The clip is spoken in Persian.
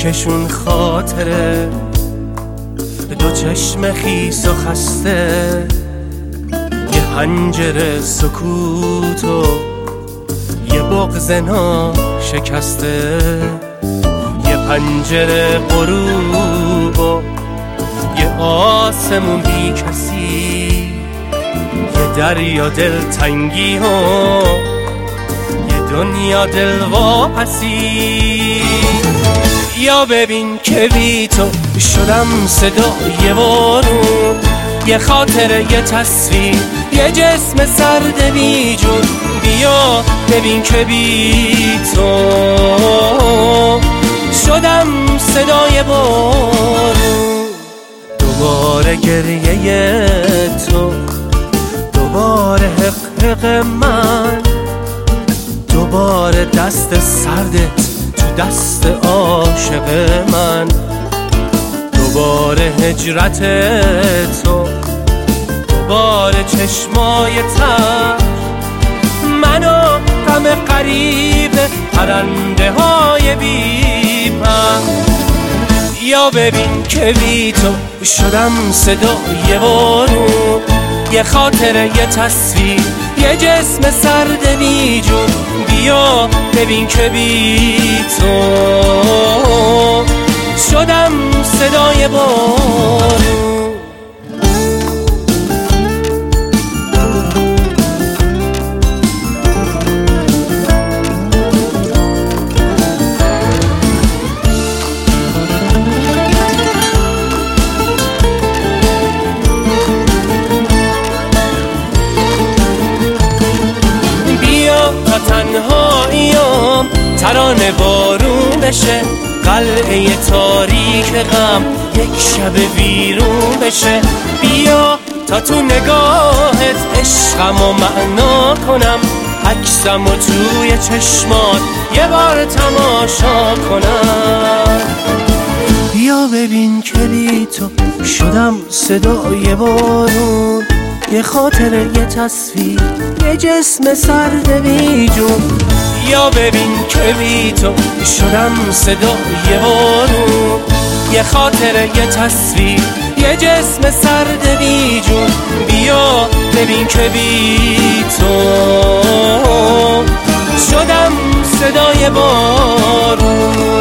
یکشون خاطره، دو چشم خیس و خسته، یه پنجره سکوت و یه بغض ناشکسته، یه پنجره غروب و یه آسمون بی کسی، یه دریا دلتنگی و یه دنیا دلواپسی. یا ببین که بی تو شدم صدای بارون، یه خاطره، یه تصویر، یه جسم سرد بی جون. بیا ببین که بی تو شدم صدای بارون. دوباره گریه تو، دوباره حق حق من، دوباره دست سردت تو دست عاشق من، دوباره هجرت تو، دوباره چشمای تر منو غم غریب پرنده های بی پر. یا ببین که بی تو شدم صدای بارون، یه خاطره، یه تصویر، یه جسم سرد بی جون. بیا ببین که بی تو شدم صدای بارون. تا تنهاییام ترانه بارون بشه، قلعه تاریک غم یک شب ویرون بشه. بیا تا تو نگاهت عشقمو معنا کنم، عکسمو توی چشمات یه بار تماشا کنم. بیا ببین که بی تو شدم صدای بارون، یه خاطره، یه تصویر، یه جسم سرد بی جون. یا ببین که بی تو شدم صدای بارون، یه خاطره، یه تصویر، یه جسم سرد بی جون. بیا ببین که بی تو شدم صدای بارون.